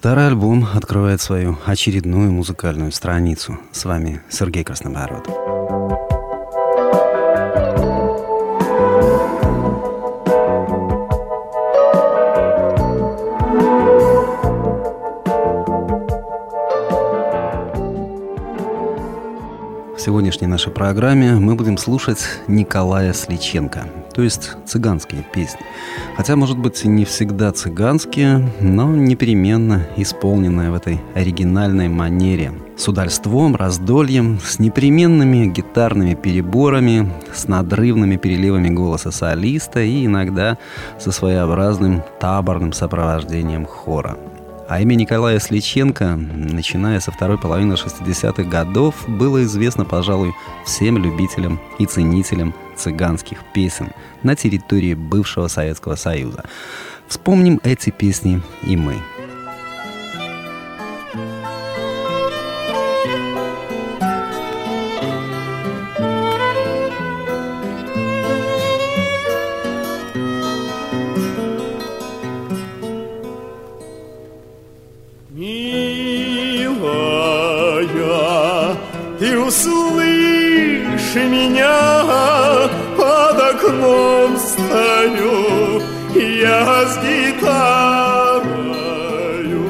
Старый альбом открывает свою очередную музыкальную страницу. С вами Сергей Краснобород. В сегодняшней нашей программе мы будем слушать Николая Сличенко, то есть цыганские песни. Хотя, может быть, и не всегда цыганские, но непременно исполненные в этой оригинальной манере. С удальством, раздольем, с непременными гитарными переборами, с надрывными переливами голоса солиста и иногда со своеобразным таборным сопровождением хора. А имя Николая Сличенко, начиная со второй половины 60-х годов, было известно, пожалуй, всем любителям и ценителям цыганских песен на территории бывшего Советского Союза. Вспомним эти песни и мы. Ты услышь меня, под окном стою я с гитарою.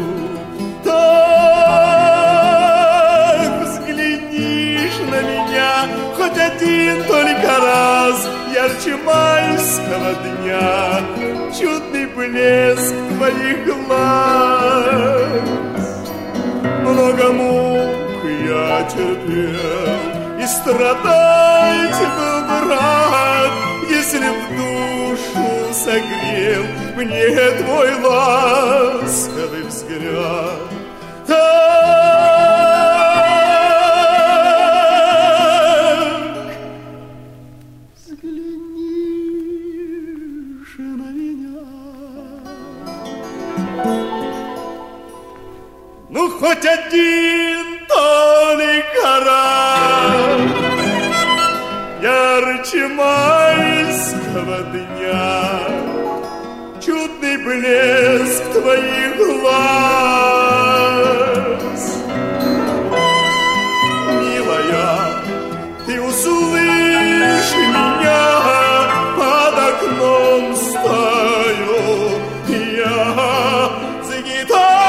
Так взглянешь на меня хоть один только раз, ярче майского дня, чудный блеск твоих глаз. Много мук я терпел и страдать был бы рад, если в душу согрел мне твой ласковый взгляд. Так взгляни же на меня. Ну, хоть один только раз, ярче майского дня, чудный блеск твоих глаз. Милая, ты услышь меня, под окном стою я с гитарой.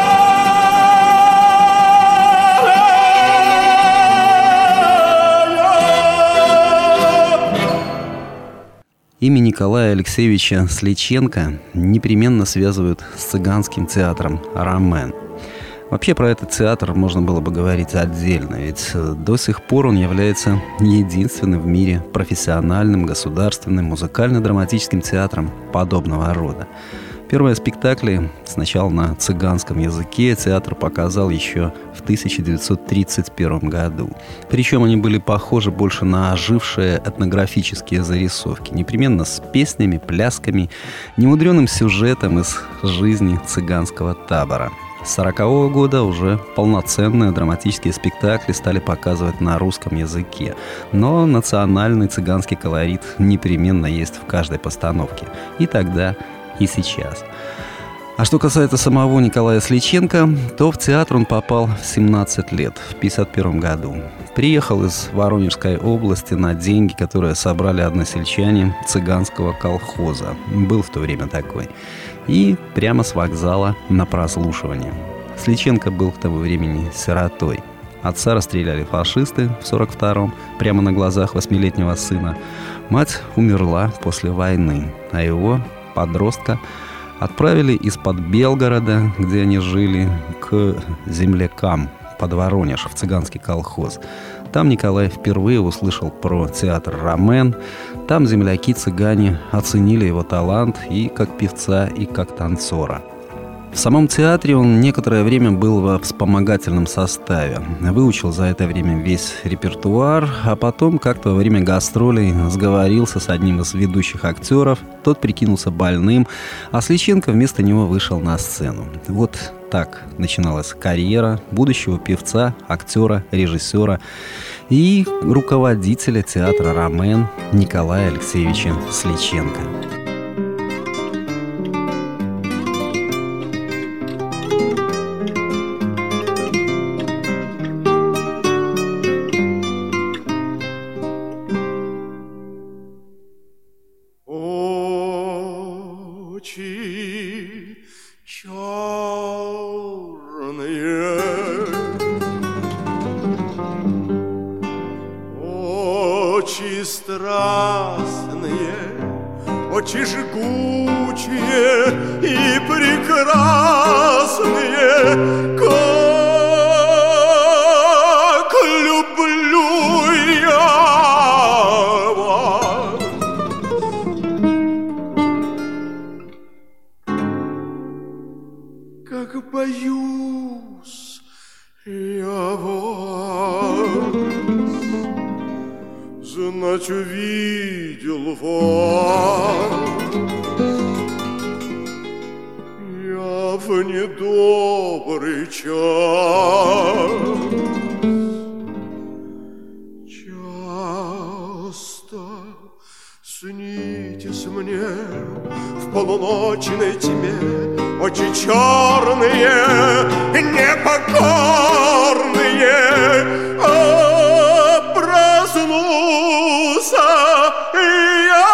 Имя Николая Алексеевича Сличенко непременно связывают с цыганским театром «Ромен». Вообще про этот театр можно было бы говорить отдельно, ведь до сих пор он является единственным в мире профессиональным государственным музыкально-драматическим театром подобного рода. Первые спектакли сначала на цыганском языке театр показал еще в 1931 году. Причем они были похожи больше на ожившие этнографические зарисовки, непременно с песнями, плясками, немудреным сюжетом из жизни цыганского табора. С 1940 года уже полноценные драматические спектакли стали показывать на русском языке. Но национальный цыганский колорит непременно есть в каждой постановке. И тогда, и сейчас. А что касается самого Николая Сличенко, то в театр он попал в 17 лет, в 1951 году. Приехал из Воронежской области на деньги, которые собрали односельчане цыганского колхоза. Был в то время такой. И прямо с вокзала на прослушивание. Сличенко был к тому времени сиротой. Отца расстреляли фашисты в 1942-м, прямо на глазах 8-летнего сына. Мать умерла после войны, а его, подростка, отправили из-под Белгорода, где они жили, к землякам под Воронеж, в цыганский колхоз. Там Николай впервые услышал про театр «Ромен». Там земляки-цыгане оценили его талант и как певца, и как танцора. В самом театре он некоторое время был во вспомогательном составе. Выучил за это время весь репертуар, а потом как-то во время гастролей сговорился с одним из ведущих актеров. Тот прикинулся больным, а Сличенко вместо него вышел на сцену. Вот так начиналась карьера будущего певца, актера, режиссера и руководителя театра «Ромен» Николая Алексеевича Сличенко. очи страстные, очи жгучие и прекрасные, как люблю я вас. Как боюсь я вас, знать увидел вас я в недобрый час. Часто снитесь мне в полуночной тьме очи черные, непокорные, проснулся я.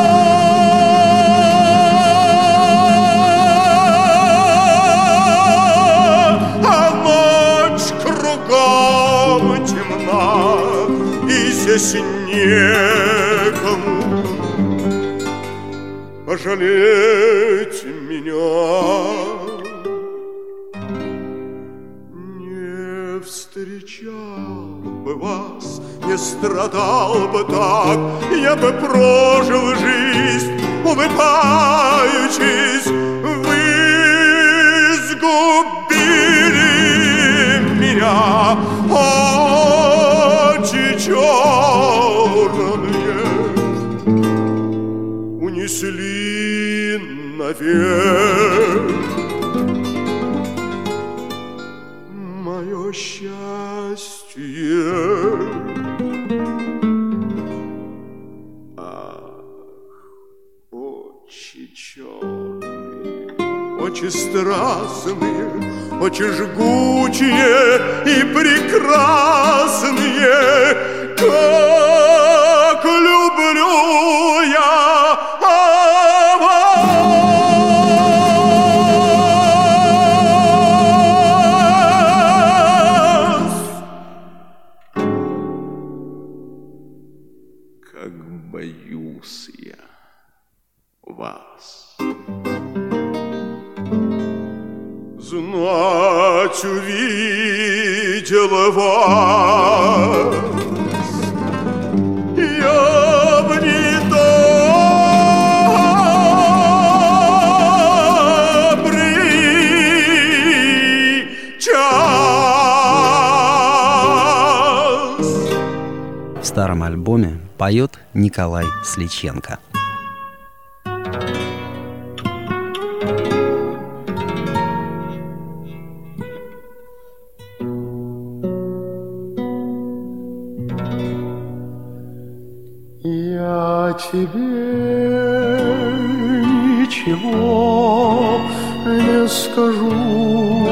А ночь кругом темна, и здесь некому пожалеть меня. Не встречал бы вас, не страдал бы так, я бы прожил жизнь, улыбаючись. Вы сгубили меня, очи черные унесли наверх мое счастье. Очи черные, очи страстные, очи жгучие и прекрасные, как люблю я вас. Как боюсь я вас. Знать увидела вас я в недобрый час. В старом альбоме поет Николай Сличенко. Я тебе ничего не скажу,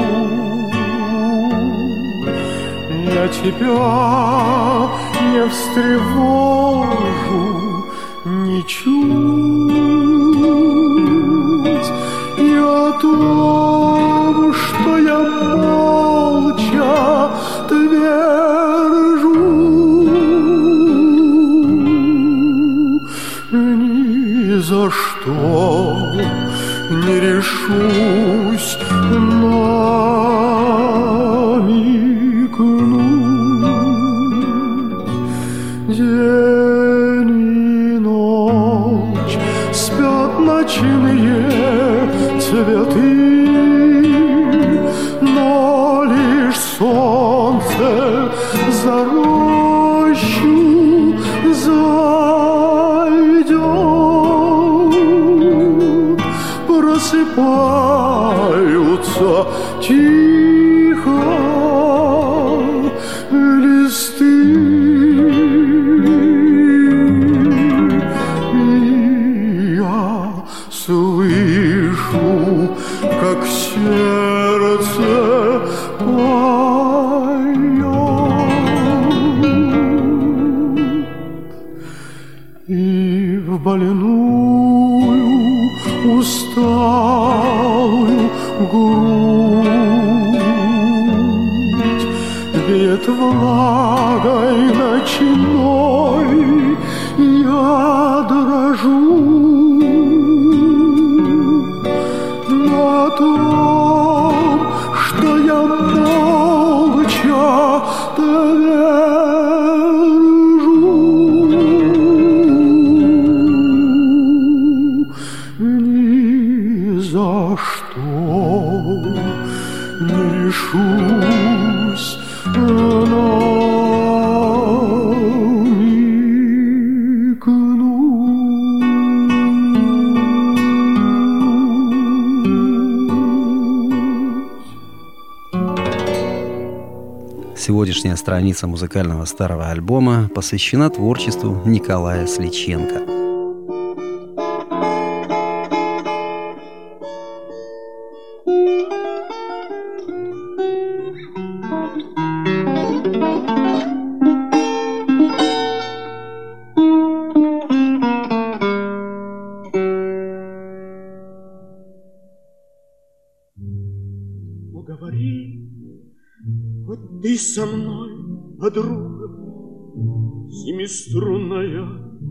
я тебя не встревожу ничуть, и о том, что я молча твержу, ни за что не решусь намекнуть. День и ночь спят ночные цветы, но лишь солнце за рощу зайдет, просыпаются тихо листы, и я слышу, как сердце поет, и в больную усталую грудь веет влагой ночной, я дрожу на том, что я молча держу. Ни за что не решусь Сегодняшняя страница музыкального старого альбома посвящена творчеству Николая Сличенко. Говори, вот ты со мной, подруга, семиструнная,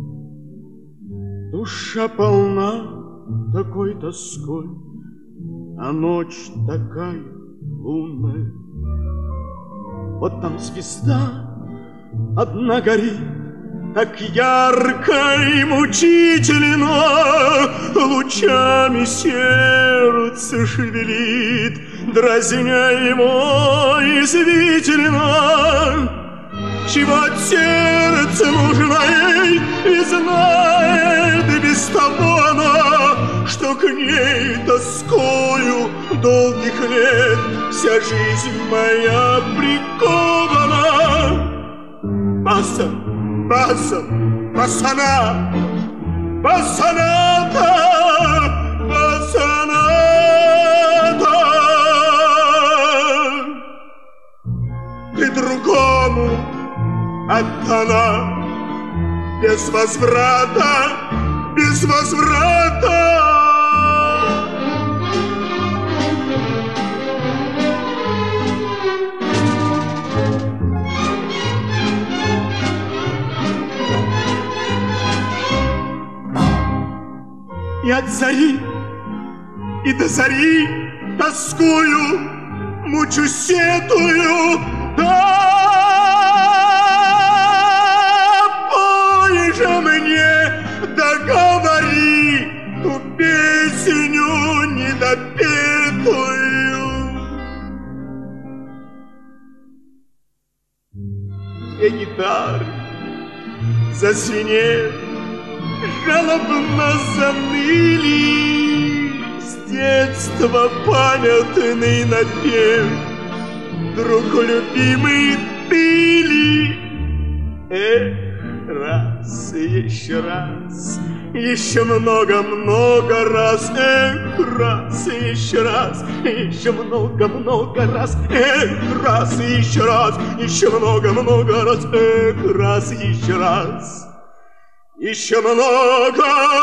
душа полна такой тоской, а ночь такая лунная. Вот там звезда одна горит, так ярко и мучительно, лучами сердце шевелит, дразня его извительно. Чего от сердца нужно ей, и знает без того она, что к ней тоскою долгих лет вся жизнь моя прикована. Баса, баса, басана, басаната, басаната. Ты другому отдана без возврата, без возврата. И от зари, и до зари тоскую, мучу сетую, да пой же мне, договори ту песню недопетую. Две гитары зазвенели, жалобно заныли, с детства памятный напев, друг любимый ты ли? Эх, раз, еще много-много раз, эх, раз, еще много-много раз, эх, раз, еще много-много раз, эх, раз, еще раз. Еще много.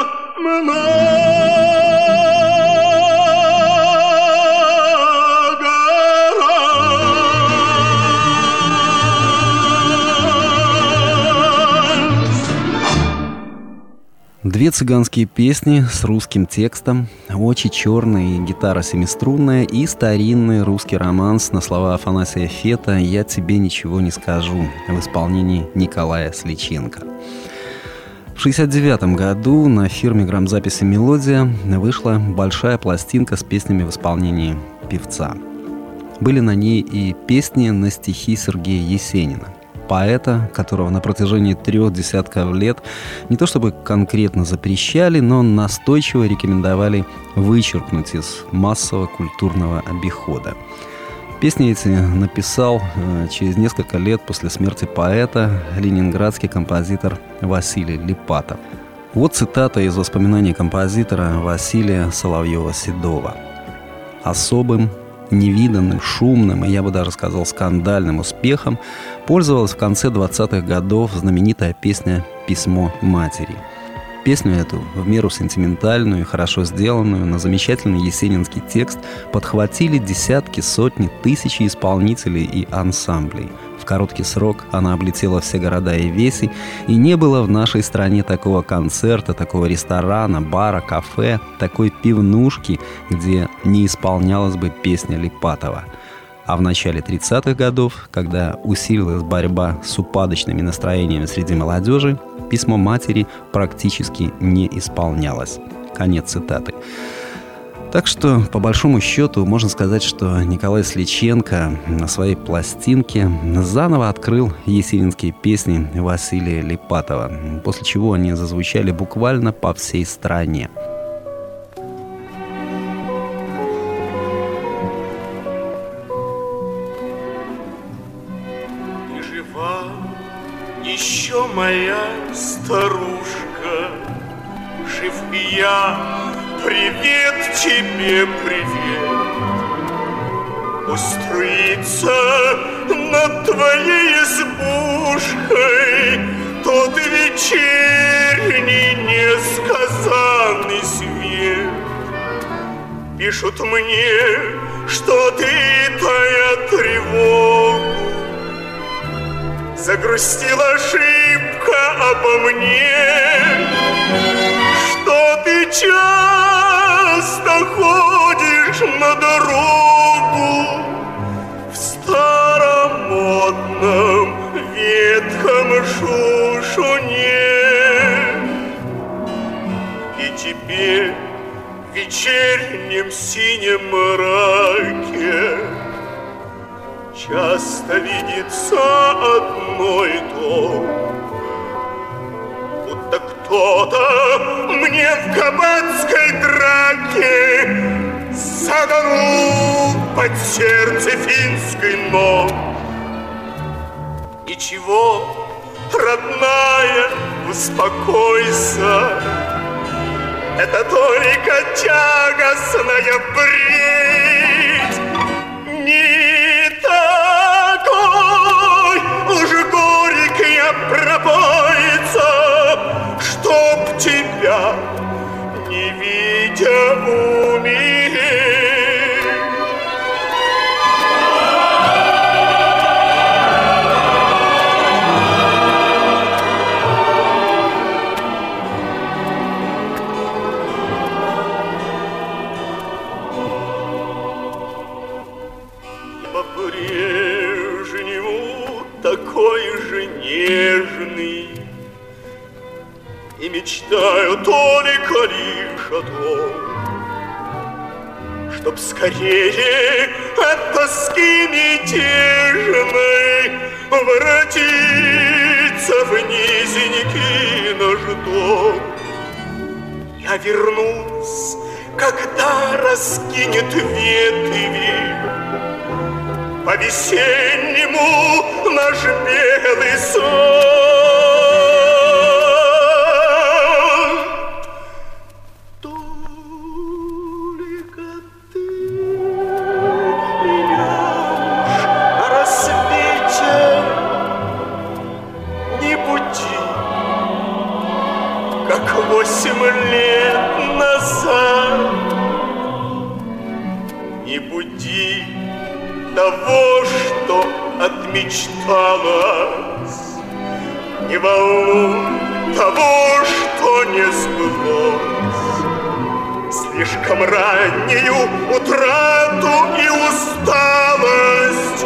Две цыганские песни с русским текстом, «Очи черные», гитара семиструнная и старинный русский романс на слова Афанасия Фета «Я тебе ничего не скажу» в исполнении Николая Сличенко. В 1969 году на фирме грамзаписи «Мелодия» вышла большая пластинка с песнями в исполнении певца. Были на ней и песни на стихи Сергея Есенина, поэта, которого на протяжении 3 десятков лет не то чтобы конкретно запрещали, но настойчиво рекомендовали вычеркнуть из массового культурного обихода. Песни эти написал через несколько лет после смерти поэта ленинградский композитор Василий Липатов. Вот цитата из воспоминаний композитора Василия Соловьева-Седова. «Особым, невиданным, шумным и, я бы даже сказал, скандальным успехом пользовалась в конце 20-х годов знаменитая песня «Письмо матери». Песню эту, в меру сентиментальную и хорошо сделанную, на замечательный есенинский текст подхватили десятки, сотни, тысячи исполнителей и ансамблей, в короткий срок она облетела все города и веси, и не было в нашей стране такого концерта, такого ресторана, бара, кафе, такой пивнушки, где не исполнялась бы песня Липатова. А в начале 30-х годов, когда усилилась борьба с упадочными настроениями среди молодежи, письмо матери практически не исполнялось. Конец цитаты. Так что, по большому счету, можно сказать, что Николай Сличенко на своей пластинке заново открыл есенинские песни Василия Липатова, после чего они зазвучали буквально по всей стране. И жива еще моя старушка, жив и я. Привет тебе, привет. Пусть струится над твоей избушкой тот вечерний несказанный свет. Пишут мне, что ты, тая тревогу, загрустила шибко обо мне, что ты часто ходишь на дорогу в старомодном ветхом шушуне. И теперь в вечернем синем мраке часто видится одно и то, будто кто-то мне в кабацкой драке заданул под сердце финской ног. Ничего, родная, успокойся, это только тягостная бредь. Не такой уж горькая пропойца, чтоб тебя, не видя, умереть. По-прежнему такой же нежный, и мечтаю только лишь о том, чтоб скорее от тоски мятежной воротиться в низенький наш дом. Я вернусь, когда раскинет ветви по-весеннему наш белый сон. Только ты меня на рассвете не буди, как 8 лет назад. Не буди того, что отмечталось, не волнуй того, что не сбылось. Слишком раннюю утрату и усталость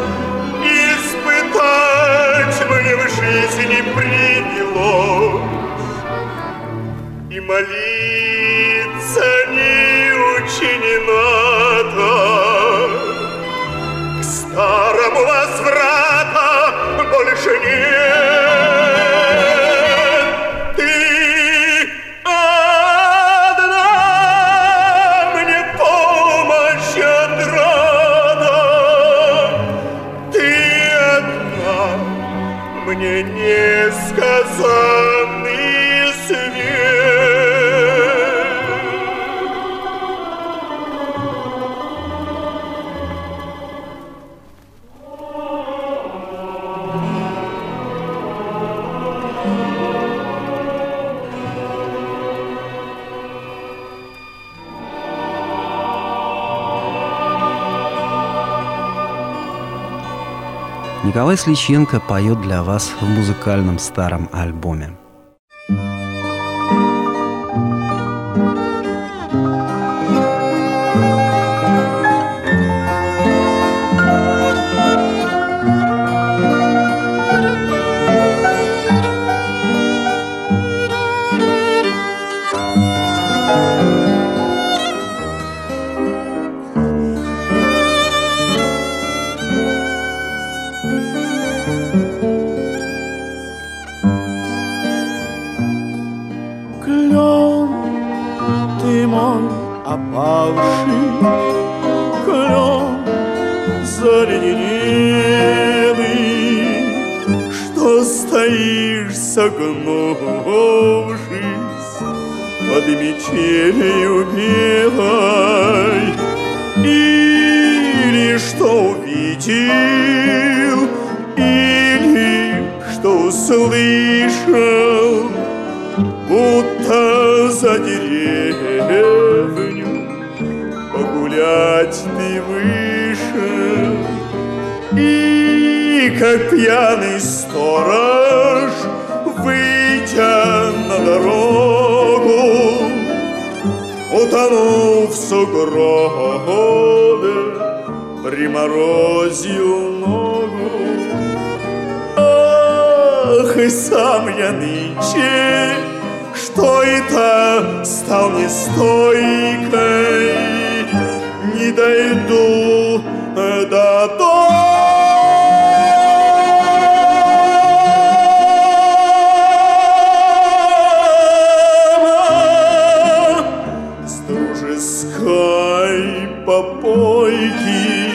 испытать мне в жизни привелось. И молиться не учи надо, старому возврата больше нет. Ты одна мне помощь отрада, ты одна мне несказанный свет. Николай Сличенко поет для вас в музыкальном старом альбоме. Опавший клен заледенелый, что стоишь, согнувшись под метелью белой, или что увидел, или что услышал, будто за деревню погулять ты вышел, и как пьяный сторож, выйдя на дорогу, утонул в сугробе, приморозил ногу. Ах, и сам я нынче, что это стал нестойкой, не дойду до дома. С дружеской попойки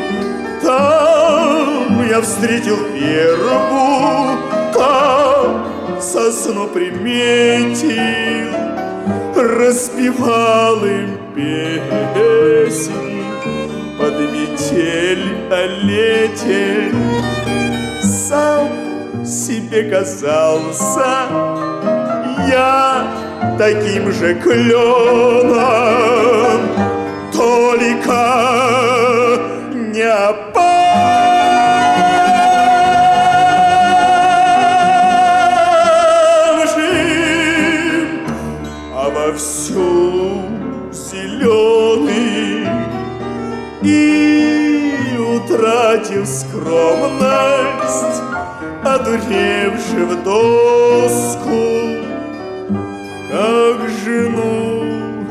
там я встретил вербу, там сосну приметил, распевал им песни под метель о лете. Сам себе казался я таким же кленом, только не опавшим, а вовсю зеленый, и утратив скромность, одуревши в доску, как жену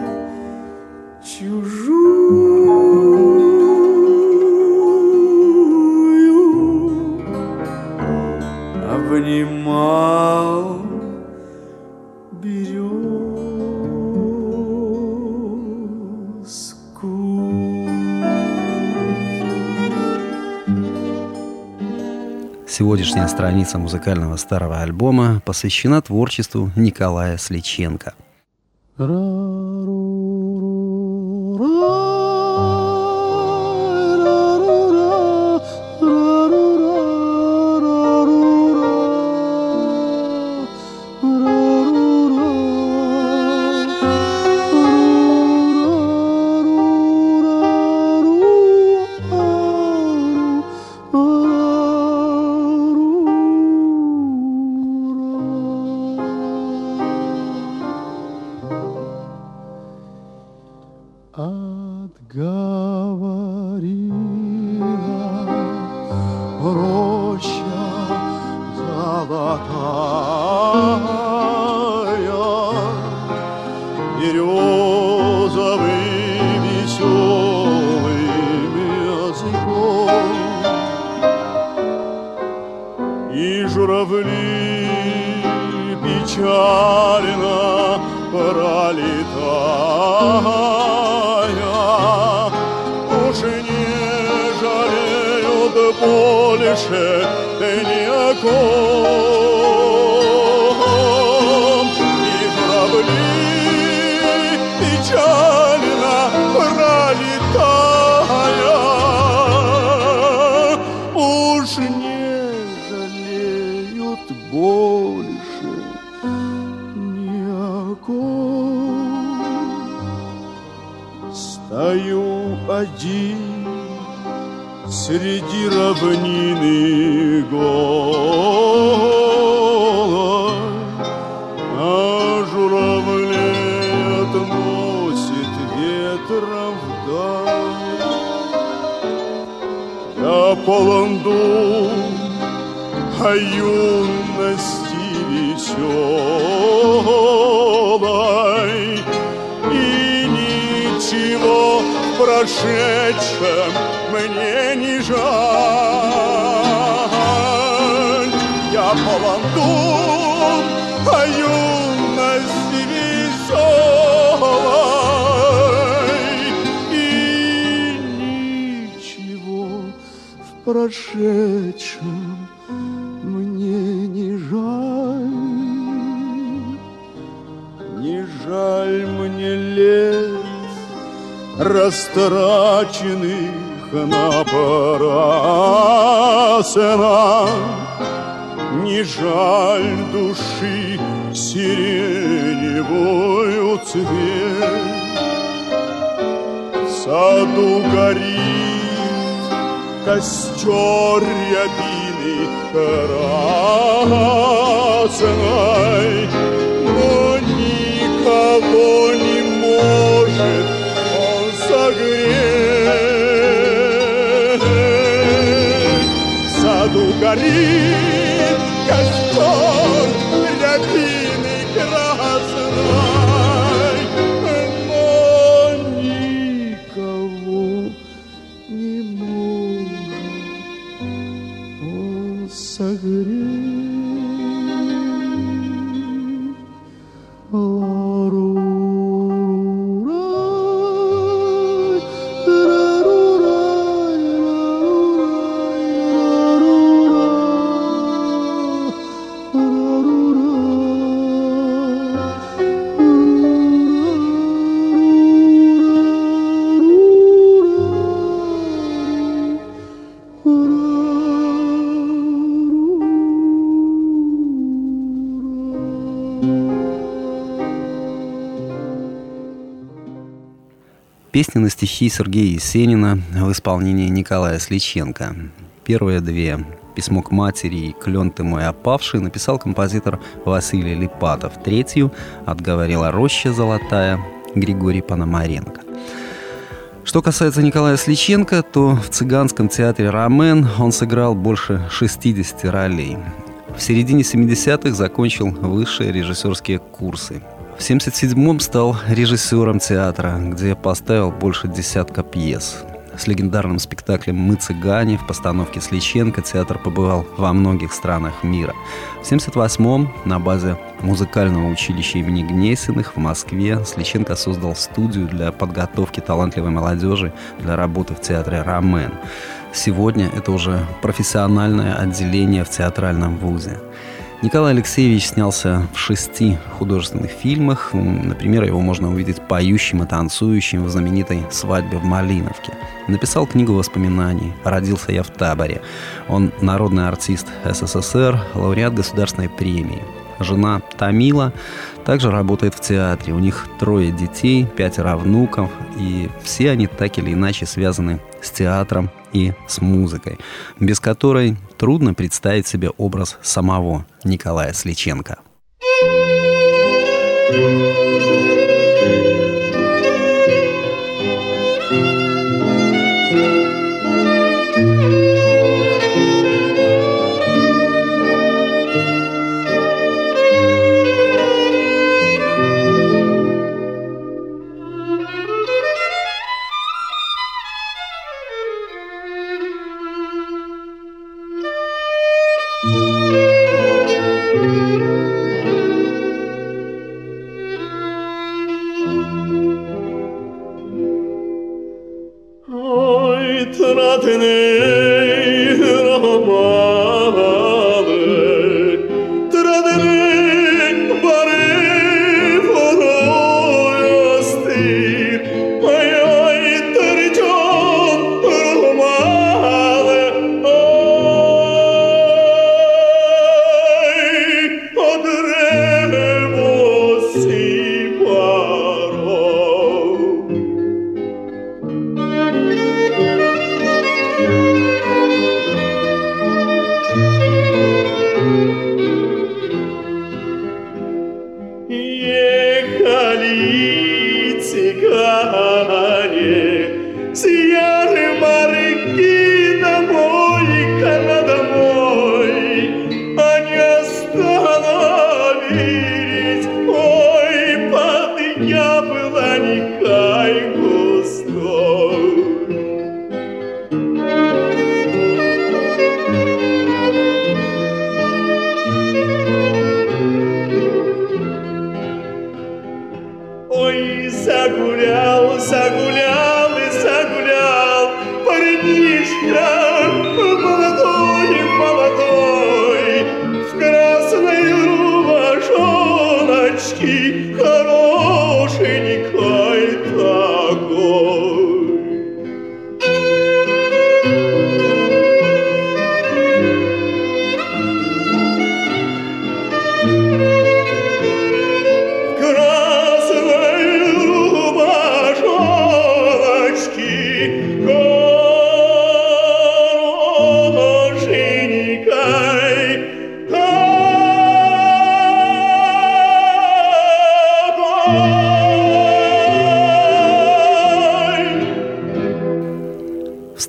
чужую, обнимал березку. Сегодняшняя страница музыкального старого альбома посвящена творчеству Николая Сличенко. Отговорила роща золотая березовым веселым языком, и журавли печально пролетая уж не жалеют больше ни о ком. И журавли печально пролетая уж не жалеют больше ни о ком. Стою один среди равнины голой, а журавлей относит ветром вдаль. Я полон дум о юности веселой, и ничего в прошедшем мне не жаль. Я полон дум о юности веселой, и ничего в прошедшем мне не жаль. Не жаль мне лет, растраченных напрасно, не жаль души сиреневую цвет. В саду горит костер рябины красной, но никого не может он согреть. В саду горит костер рябины красной, но никого не может он согреть. Песни на стихи Сергея Есенина в исполнении Николая Сличенко. Первые две «Письмо к матери» и «Клен ты мой опавший» написал композитор Василий Липатов. Третью «Отговорила роща золотая» Григорий Пономаренко. Что касается Николая Сличенко, то в цыганском театре «Ромен» он сыграл больше 60 ролей. В середине 70-х закончил высшие режиссерские курсы. В 1977-м стал режиссером театра, где поставил больше десятка пьес. С легендарным спектаклем «Мы цыгане» в постановке Сличенко театр побывал во многих странах мира. В 1978-м на базе музыкального училища имени Гнесиных в Москве Сличенко создал студию для подготовки талантливой молодежи для работы в театре «Ромен». Сегодня это уже профессиональное отделение в театральном вузе. Николай Алексеевич снялся в 6 художественных фильмах. Например, его можно увидеть поющим и танцующим в знаменитой «Свадьбе в Малиновке». Написал книгу воспоминаний «Родился я в таборе». Он народный артист СССР, лауреат государственной премии. Жена Тамила также работает в театре. У них 3 детей, 5 внуков, и все они так или иначе связаны с театром и с музыкой, без которой трудно представить себе образ самого Николая Сличенко.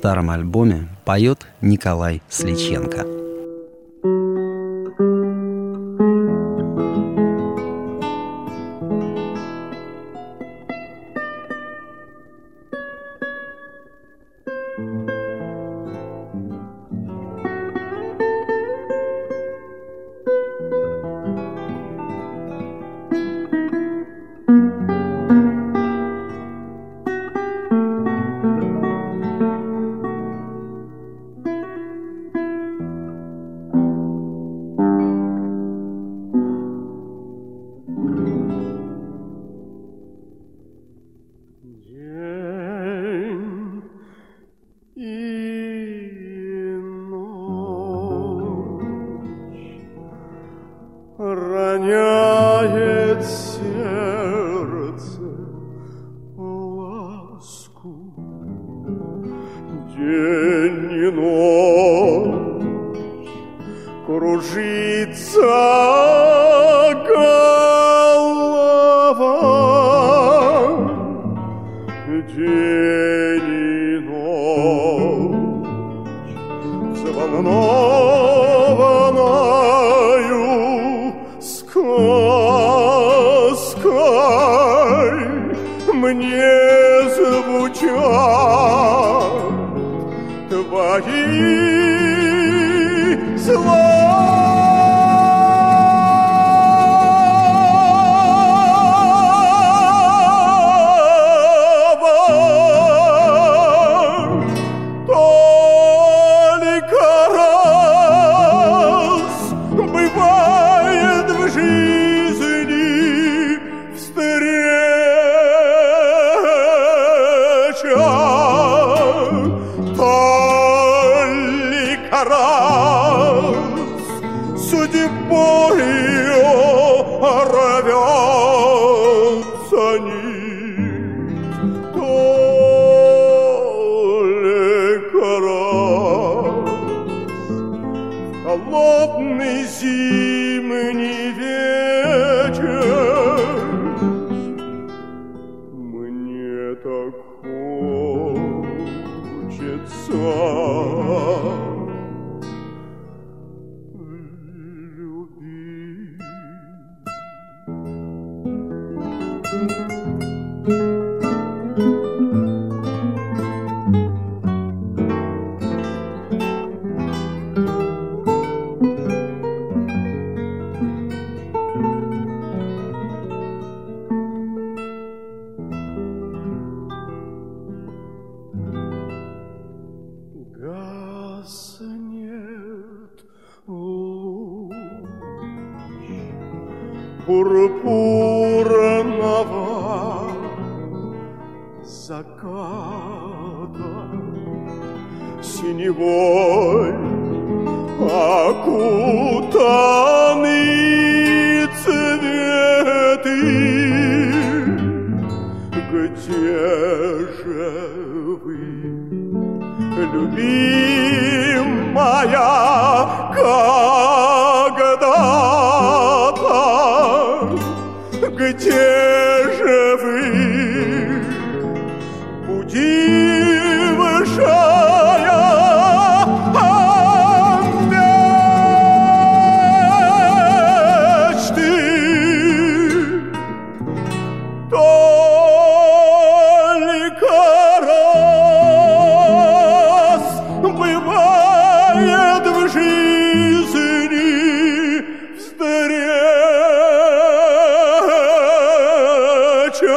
старом альбоме поет Николай Сличенко. Роняет сердце ласку, день и ночь кружится голова, день и ночь взволнованною сказкой мне звучат твои слова. Только раз бывает в жизни встреча, только раз судьбою рвется нить, только раз холодный зимний вечер мне так хочется любить. Гаснет луч пурпурного заката, синевой окутаны цветы. Где же вы, любимая, когда-то? Где же вы, будившая мечты? Только раз бывает в жизни встреча,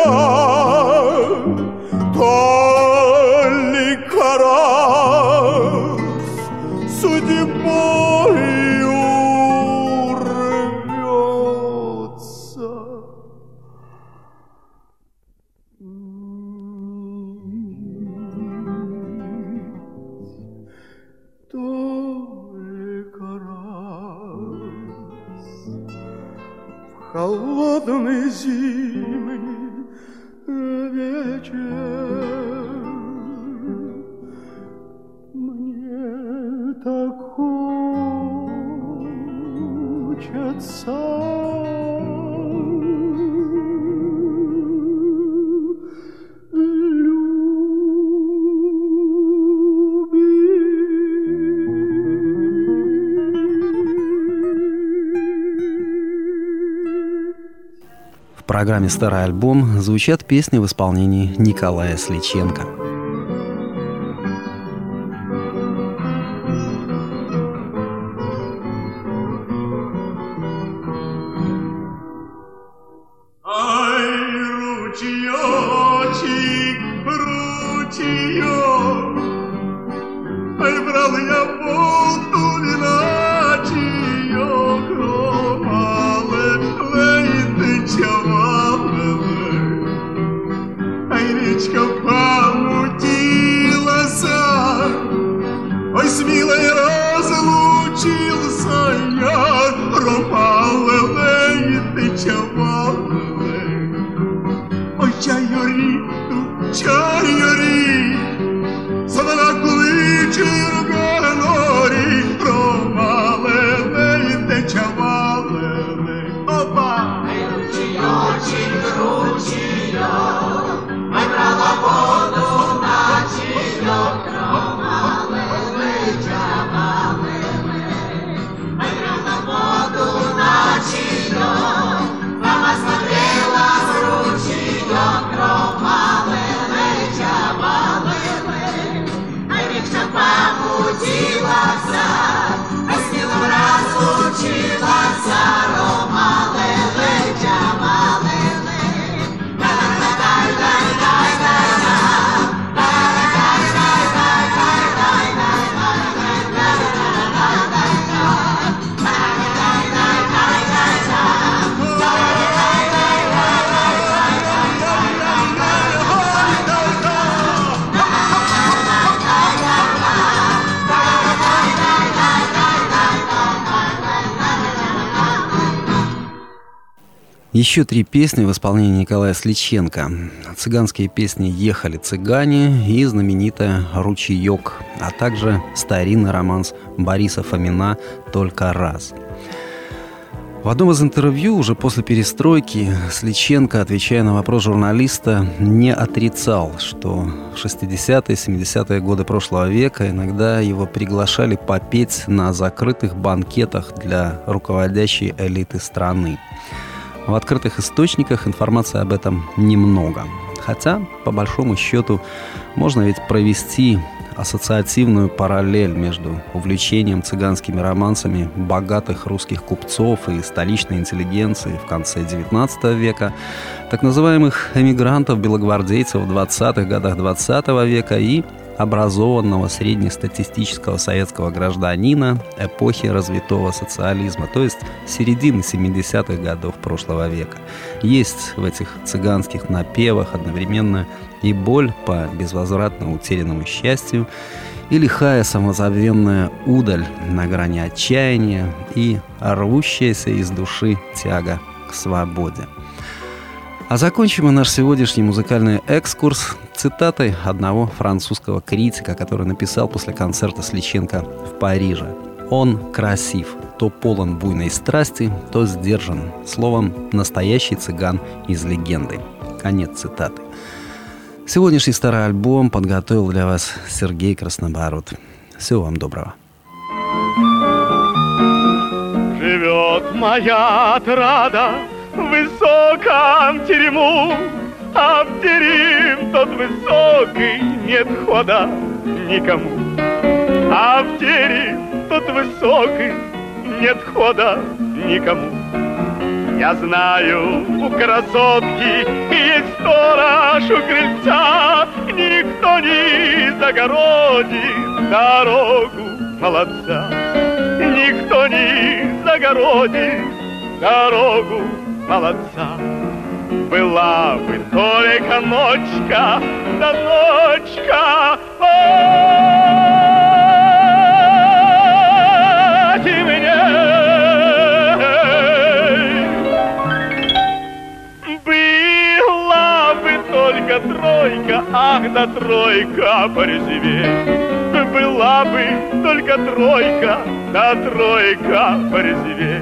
только раз судьбою рвется. Только раз в холодный зимний вечер мне так хочется любить. программе «Старый альбом» звучат песни в исполнении Николая Сличенко. Еще 3 песни в исполнении Николая Сличенко. Цыганские песни «Ехали цыгане» и знаменитая «Ручеек», а также старинный романс Бориса Фомина «Только раз». В одном из интервью уже после перестройки Сличенко, отвечая на вопрос журналиста, не отрицал, что в 60-е, 70-е годы прошлого века иногда его приглашали попеть на закрытых банкетах для руководящей элиты страны. В открытых источниках информации об этом немного. Хотя, по большому счету, можно ведь провести ассоциативную параллель между увлечением цыганскими романсами богатых русских купцов и столичной интеллигенции в конце XIX века, так называемых эмигрантов-белогвардейцев в 20-х годах XX века и образованного среднестатистического советского гражданина эпохи развитого социализма, то есть середины 70-х годов прошлого века. Есть в этих цыганских напевах одновременно и боль по безвозвратно утерянному счастью, и лихая самозабвенная удаль на грани отчаяния, и рвущаяся из души тяга к свободе. А закончим мы наш сегодняшний музыкальный экскурс цитатой одного французского критика, который написал после концерта Сличенко в Париже. «Он красив, то полон буйной страсти, то сдержан. Словом, настоящий цыган из легенды». Конец цитаты. Сегодняшний старый альбом подготовил для вас Сергей Краснобород. Всего вам доброго. Живет моя отрада в высоком терему, а в терем тот высокий нет хода никому. А в терем тот высокий нет хода никому. Я знаю, у красотки есть сторож у крыльца, никто не загородит дорогу молодца. Никто не загородит дорогу молодца. Была бы только ночка, да ночка, была бы только тройка, ах да тройка порезвей. Была бы только тройка, да тройка порезвей.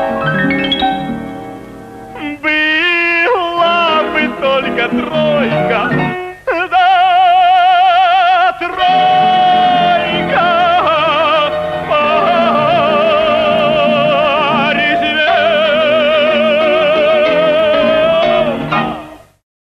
Была бы только тройка,